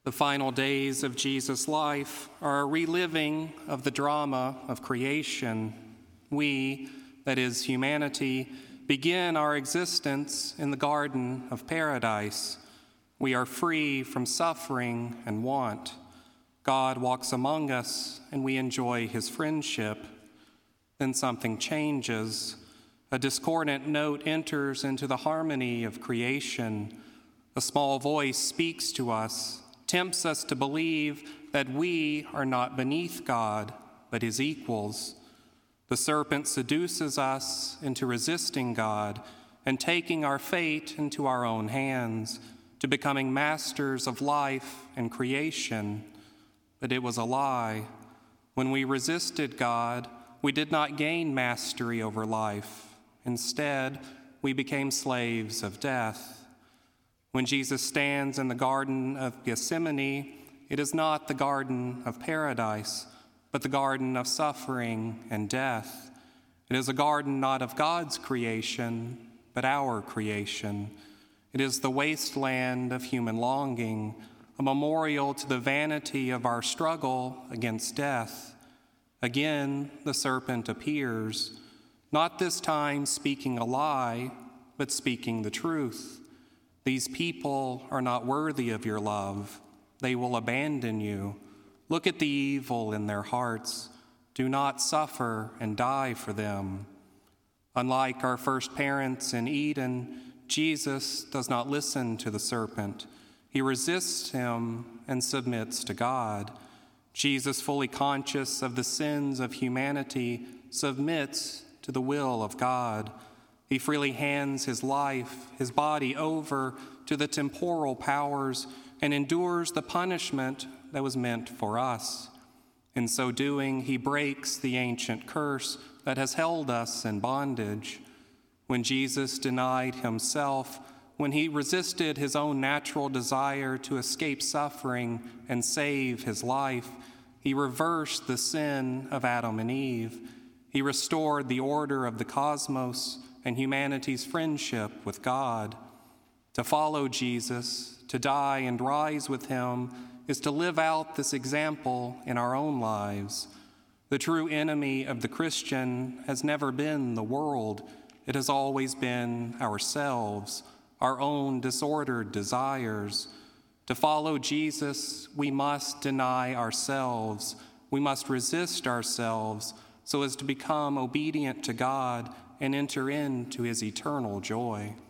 The final days of Jesus' life are a reliving of the drama of creation. We, that is humanity, begin our existence in the Garden of Paradise. We are free from suffering and want. God walks among us, and we enjoy his friendship. Then something changes. A discordant note enters into the harmony of creation. A small voice speaks to us, tempts us to believe that we are not beneath God, but his equals. The serpent seduces us into resisting God and taking our fate into our own hands, to becoming masters of life and creation. But it was a lie. When we resisted God, we did not gain mastery over life. Instead, we became slaves of death. When Jesus stands in the Garden of Gethsemane, it is not the Garden of Paradise, but the garden of suffering and death. It is a garden not of God's creation, but our creation. It is the wasteland of human longing, a memorial to the vanity of our struggle against death. Again, the serpent appears, not this time speaking a lie, but speaking the truth. These people are not worthy of your love. They will abandon you. Look at the evil in their hearts. Do not suffer and die for them. Unlike our first parents in Eden, Jesus does not listen to the serpent. He resists him and submits to God. Jesus, fully conscious of the sins of humanity, submits to the will of God. He freely hands his life, his body over to the temporal powers and endures the punishment that was meant for us. In so doing, he breaks the ancient curse that has held us in bondage. When Jesus denied himself, when he resisted his own natural desire to escape suffering and save his life, he reversed the sin of Adam and Eve. He restored the order of the cosmos and humanity's friendship with God. To follow Jesus, to die and rise with him, is to live out this example in our own lives. The true enemy of the Christian has never been the world. It has always been ourselves, our own disordered desires. To follow Jesus, we must deny ourselves. We must resist ourselves so as to become obedient to God and enter into his eternal joy.